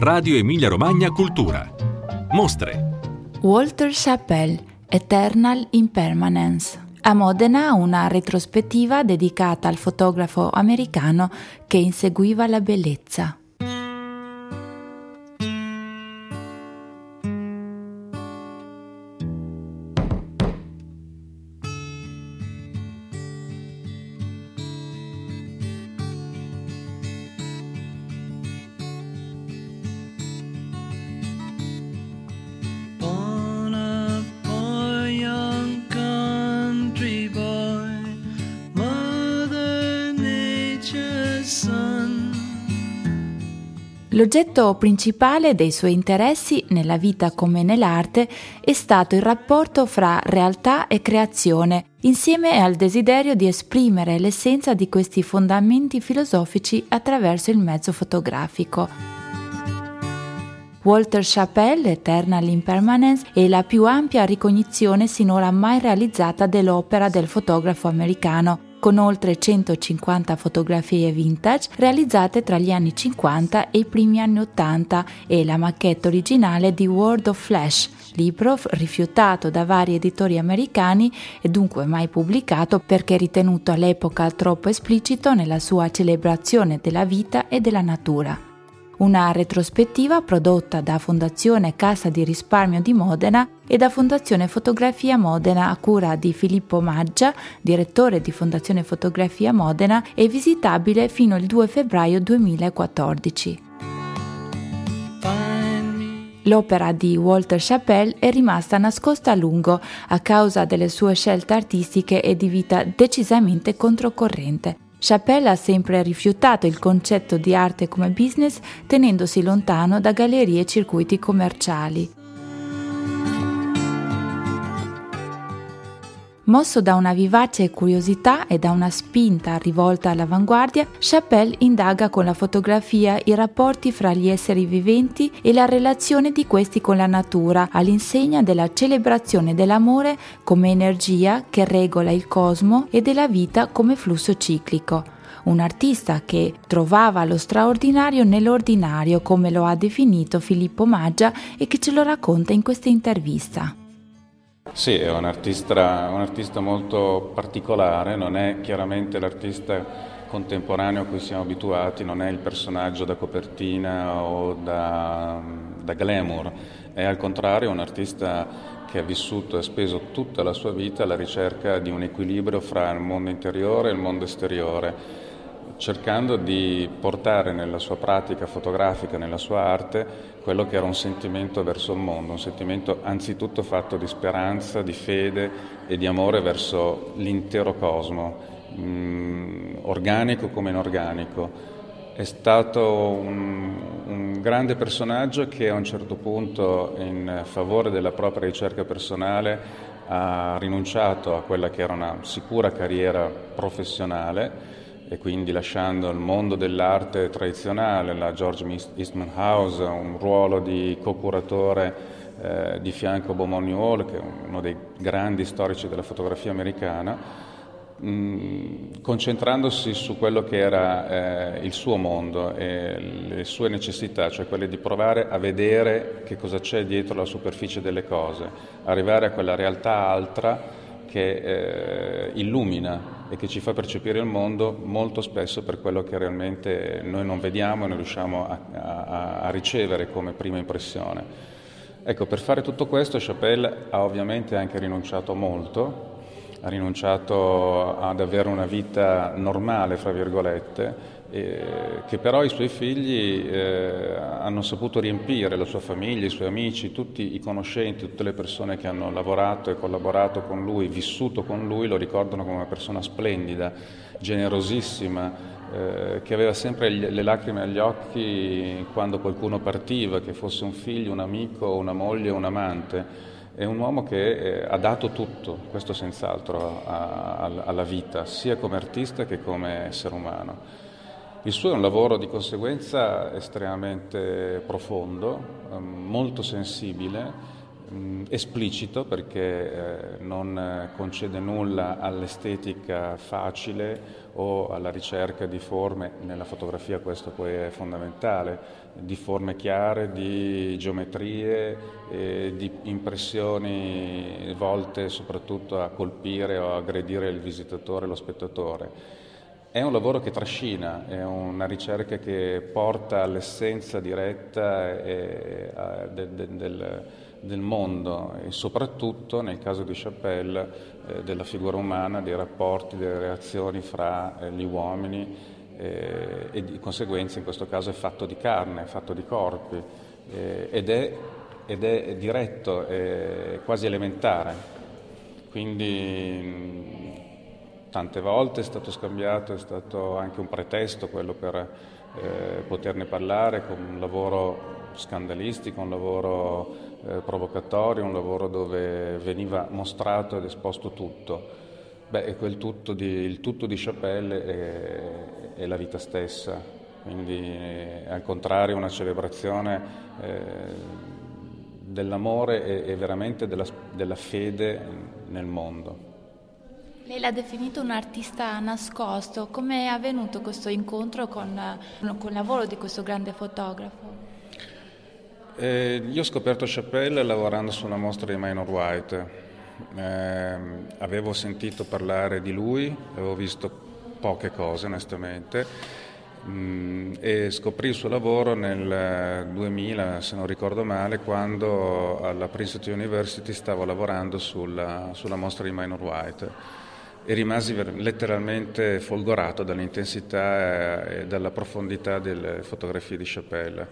Radio Emilia Romagna Cultura. Mostre. Walter Chappell, Eternal Impermanence. A Modena una retrospettiva dedicata al fotografo americano che inseguiva la bellezza. L'oggetto principale dei suoi interessi, nella vita come nell'arte, è stato il rapporto fra realtà e creazione, insieme al desiderio di esprimere l'essenza di questi fondamenti filosofici attraverso il mezzo fotografico. Walter Chappell, Eternal Impermanence, è la più ampia ricognizione sinora mai realizzata dell'opera del fotografo americano, con oltre 150 fotografie vintage realizzate tra gli anni 50 e i primi anni 80 e la maquette originale di World of Flash, libro rifiutato da vari editori americani e dunque mai pubblicato perché ritenuto all'epoca troppo esplicito nella sua celebrazione della vita e della natura. Una retrospettiva prodotta da Fondazione Cassa di Risparmio di Modena e da Fondazione Fotografia Modena a cura di Filippo Maggia, direttore di Fondazione Fotografia Modena, è visitabile fino al 2 febbraio 2014. L'opera di Walter Chappell è rimasta nascosta a lungo a causa delle sue scelte artistiche e di vita decisamente controcorrente. Chappell ha sempre rifiutato il concetto di arte come business, tenendosi lontano da gallerie e circuiti commerciali. Mosso da una vivace curiosità e da una spinta rivolta all'avanguardia, Chappell indaga con la fotografia i rapporti fra gli esseri viventi e la relazione di questi con la natura, all'insegna della celebrazione dell'amore come energia che regola il cosmo e della vita come flusso ciclico. Un artista che trovava lo straordinario nell'ordinario, come lo ha definito Filippo Maggia e che ce lo racconta in questa intervista. Sì, è un artista molto particolare, non è chiaramente l'artista contemporaneo a cui siamo abituati, non è il personaggio da copertina o da glamour, è al contrario un artista che ha vissuto e ha speso tutta la sua vita alla ricerca di un equilibrio fra il mondo interiore e il mondo esteriore, cercando di portare nella sua pratica fotografica, nella sua arte, quello che era un sentimento verso il mondo, un sentimento anzitutto fatto di speranza, di fede e di amore verso l'intero cosmo, organico come inorganico. È stato un grande personaggio che a un certo punto, in favore della propria ricerca personale, ha rinunciato a quella che era una sicura carriera professionale, e quindi lasciando il mondo dell'arte tradizionale, la George Eastman House, un ruolo di co-curatore di fianco a Beaumont Newhall, che è uno dei grandi storici della fotografia americana, concentrandosi su quello che era il suo mondo e le sue necessità, cioè quelle di provare a vedere che cosa c'è dietro la superficie delle cose, arrivare a quella realtà altra che illumina e che ci fa percepire il mondo molto spesso per quello che realmente noi non vediamo e non riusciamo a ricevere come prima impressione. Ecco, per fare tutto questo Chappell ha ovviamente anche rinunciato molto, ha rinunciato ad avere una vita normale, fra virgolette, che però i suoi figli hanno saputo riempire, la sua famiglia, i suoi amici, tutti i conoscenti, tutte le persone che hanno lavorato e collaborato con lui, vissuto con lui, lo ricordano come una persona splendida, generosissima, che aveva sempre le lacrime agli occhi quando qualcuno partiva, che fosse un figlio, un amico, una moglie, un amante. È un uomo che ha dato tutto, questo senz'altro, alla vita, sia come artista che come essere umano. Il suo è un lavoro di conseguenza estremamente profondo, molto sensibile, esplicito, perché non concede nulla all'estetica facile o alla ricerca di forme. Nella fotografia questo poi è fondamentale, di forme chiare, di geometrie, di impressioni volte soprattutto a colpire o aggredire il visitatore, lo spettatore. È un lavoro che trascina, è una ricerca che porta all'essenza diretta del mondo, e soprattutto nel caso di Chappelle della figura umana, dei rapporti, delle reazioni fra gli uomini, e di conseguenza in questo caso è fatto di carne, è fatto di corpi, ed è diretto, è quasi elementare. Quindi tante volte è stato scambiato, è stato anche un pretesto quello per poterne parlare, con un lavoro scandalistico, un lavoro provocatorio, un lavoro dove veniva mostrato ed esposto tutto. Il tutto di Chappelle è la vita stessa, quindi al contrario una celebrazione dell'amore e veramente della fede nel mondo. Lei l'ha definito un artista nascosto. Come è avvenuto questo incontro con il lavoro di questo grande fotografo? Io ho scoperto Chappelle lavorando su una mostra di Minor White. Avevo sentito parlare di lui, avevo visto poche cose onestamente, e scoprì il suo lavoro nel 2000, se non ricordo male, quando alla Princeton University stavo lavorando sulla mostra di Minor White. E rimasi letteralmente folgorato dall'intensità e dalla profondità delle fotografie di Chappelle.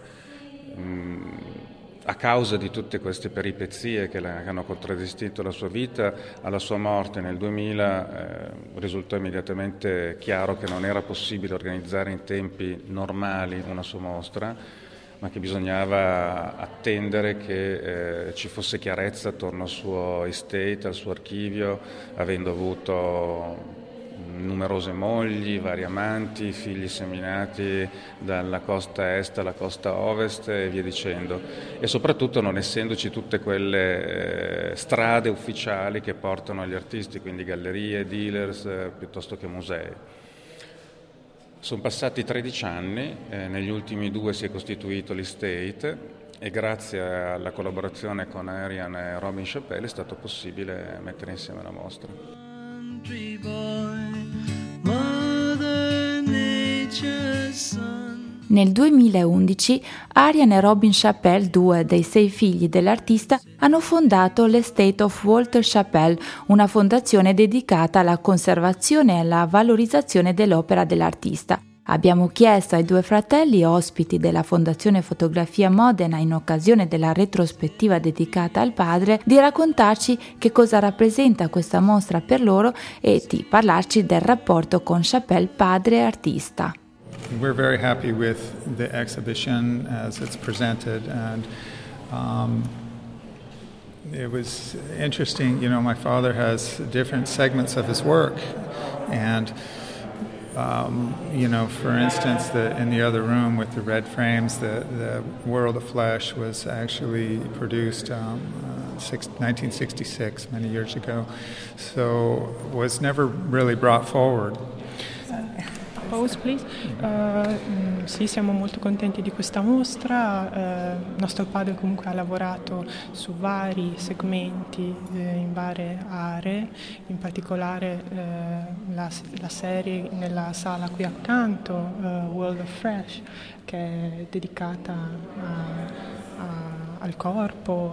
A causa di tutte queste peripezie che hanno contraddistinto la sua vita, alla sua morte nel 2000 risultò immediatamente chiaro che non era possibile organizzare in tempi normali una sua mostra, ma che bisognava attendere che ci fosse chiarezza attorno al suo estate, al suo archivio, avendo avuto numerose mogli, vari amanti, figli seminati dalla costa est alla costa ovest e via dicendo, e soprattutto non essendoci tutte quelle strade ufficiali che portano agli artisti, quindi gallerie, dealers, piuttosto che musei. Sono passati 13 anni, negli ultimi 2 si è costituito l'Estate e grazie alla collaborazione con Arian e Robin Chappelle è stato possibile mettere insieme la mostra. Nel 2011 Arian e Robin Chappelle, 2 dei 6 figli dell'artista, hanno fondato l'Estate of Walter Chappelle, una fondazione dedicata alla conservazione e alla valorizzazione dell'opera dell'artista. Abbiamo chiesto ai 2 fratelli, ospiti della Fondazione Fotografia Modena in occasione della retrospettiva dedicata al padre, di raccontarci che cosa rappresenta questa mostra per loro e di parlarci del rapporto con Chappelle padre e artista. We're very happy with the exhibition as it's presented, and it was interesting. You know, my father has different segments of his work, and you know, for instance, in the other room with the red frames, the World of Flesh was actually produced 1966, many years ago, so was never really brought forward. Pause, please. Sì, siamo molto contenti di questa mostra. Nostro padre comunque ha lavorato su vari segmenti in varie aree, in particolare la serie nella sala qui accanto, World of Flesh, che è dedicata al corpo.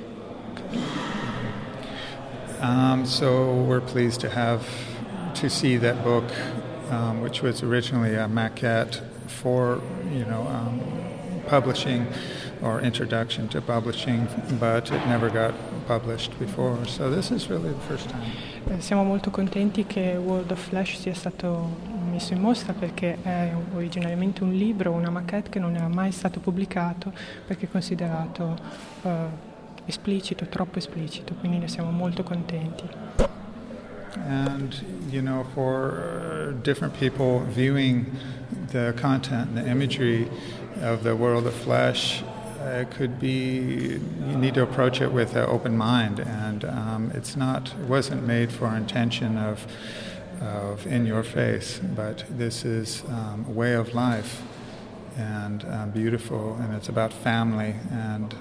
So we're pleased to see that book. Which was originally a maquette for, publishing or introduction to publishing, but it never got published before. So this is really the first time. Siamo molto contenti che World of Flesh sia stato messo in mostra, perché è originariamente un libro, una maquette che non era mai stato pubblicato perché è considerato esplicito, troppo esplicito, quindi ne siamo molto contenti. And, for different people viewing the content and the imagery of the World of Flesh, could be, you need to approach it with an open mind, and it wasn't made for intention of in your face, but this is a way of life, and beautiful, and it's about family and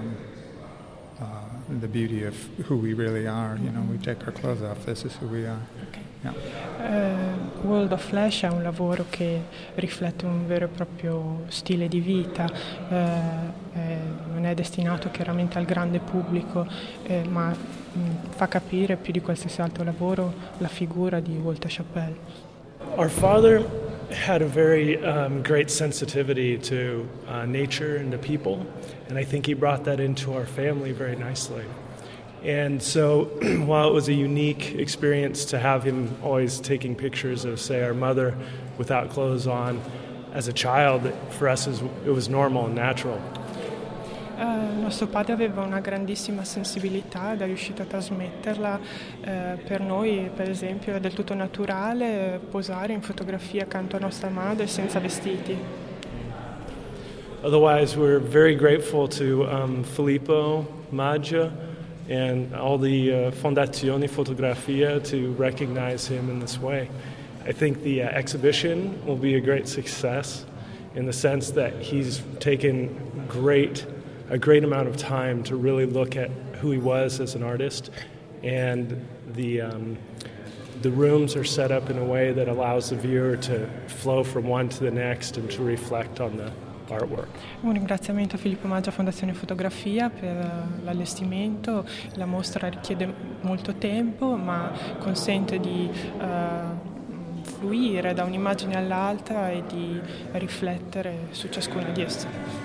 the beauty of who we really are. You know, we take our clothes off, this is who we are. Okay. Yeah. World of Flash è un lavoro che riflette un vero e proprio stile di vita, non è destinato chiaramente al grande pubblico, ma fa capire più di qualsiasi altro lavoro la figura di Walter Chappell. Our father had a very great sensitivity to nature and to people, and I think he brought that into our family very nicely. And so while it was a unique experience to have him always taking pictures of, say, our mother without clothes on, as a child, for us it was normal and natural. Nostro padre aveva una grandissima sensibilità ed è riuscito a trasmetterla. Per noi, per esempio, è del tutto naturale posare in fotografia accanto a nostra madre senza vestiti. Otherwise, we're very grateful to Filippo Maggia and all the Fondazione Fotografia to recognize him in this way. I think the exhibition will be a great success in the sense that he's taken a great amount of time to really look at who he was as an artist, and the rooms are set up in a way that allows the viewer to flow from one to the next and to reflect on the artwork. Un ringraziamento a Filippo Maggia, Fondazione Fotografia, per l'allestimento. La mostra richiede molto tempo, ma consente di fluire da un'immagine all'altra e di riflettere su ciascuna di esse.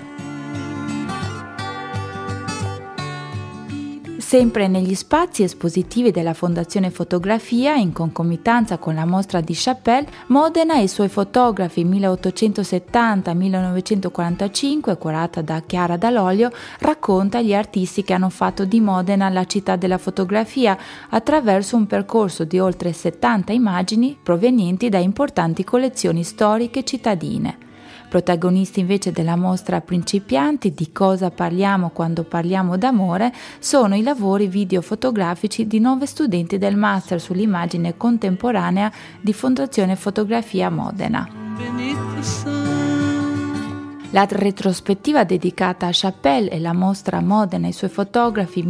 Sempre negli spazi espositivi della Fondazione Fotografia, in concomitanza con la mostra di Chappell, Modena e i suoi fotografi 1870-1945, curata da Chiara Dall'Olio, racconta gli artisti che hanno fatto di Modena la città della fotografia attraverso un percorso di oltre 70 immagini provenienti da importanti collezioni storiche cittadine. Protagonisti invece della mostra principianti di cosa parliamo quando parliamo d'amore sono i lavori videofotografici di 9 studenti del Master sull'immagine contemporanea di Fondazione Fotografia Modena. La retrospettiva dedicata a Chappell e la mostra Modena e i suoi fotografi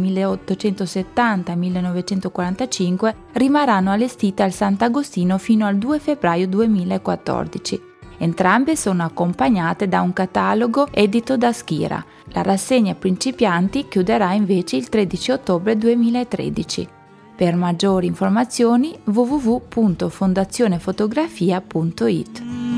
1870-1945 rimarranno allestite al Sant'Agostino fino al 2 febbraio 2014. Entrambe sono accompagnate da un catalogo edito da Schira. La rassegna principianti chiuderà invece il 13 ottobre 2013. Per maggiori informazioni www.fondazionefotografia.it.